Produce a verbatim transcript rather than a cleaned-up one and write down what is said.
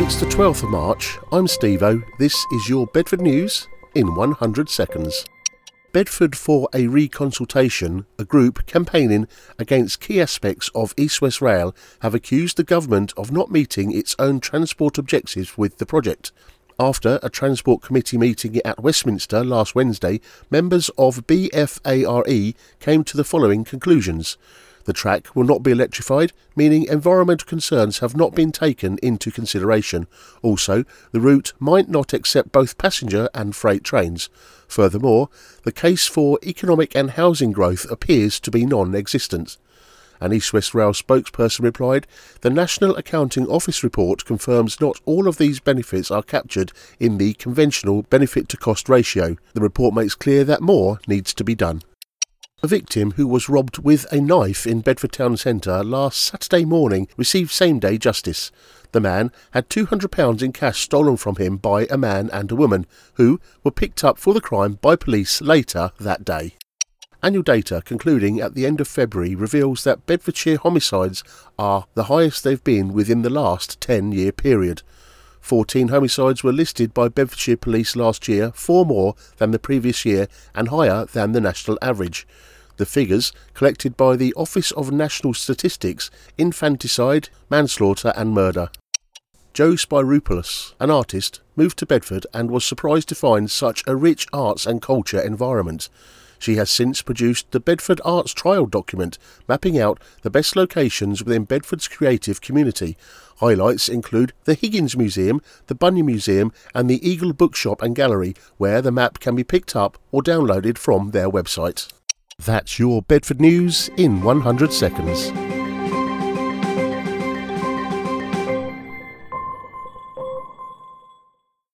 It's the twelfth of March, I'm Steve-O, this is your Bedford News in one hundred seconds. Bedford for a Reconsultation, a group campaigning against key aspects of East West Rail, have accused the government of not meeting its own transport objectives with the project. After a Transport Committee meeting at Westminster last Wednesday, members of B F A R E came to the following conclusions. The track will not be electrified, meaning environmental concerns have not been taken into consideration. Also, the route might not accept both passenger and freight trains. Furthermore, the case for economic and housing growth appears to be non-existent. An East West Rail spokesperson replied, "The National Accounting Office report confirms not all of these benefits are captured in the conventional benefit-to-cost ratio. The report makes clear that more needs to be done." A victim who was robbed with a knife in Bedford Town Centre last Saturday morning received same-day justice. The man had two hundred pounds in cash stolen from him by a man and a woman, who were picked up for the crime by police later that day. Annual data concluding at the end of February reveals that Bedfordshire homicides are the highest they've been within the last ten-year period. fourteen homicides were listed by Bedfordshire Police last year, four more than the previous year and higher than the national average. The figures, collected by the Office of National Statistics, infanticide, manslaughter and murder. Joe Spyropoulos, an artist, moved to Bedford and was surprised to find such a rich arts and culture environment. She has since produced the Bedford Arts Trial document, mapping out the best locations within Bedford's creative community. Highlights include the Higgins Museum, the Bunyan Museum and the Eagle Bookshop and Gallery, where the map can be picked up or downloaded from their website. That's your Bedford News in one hundred seconds.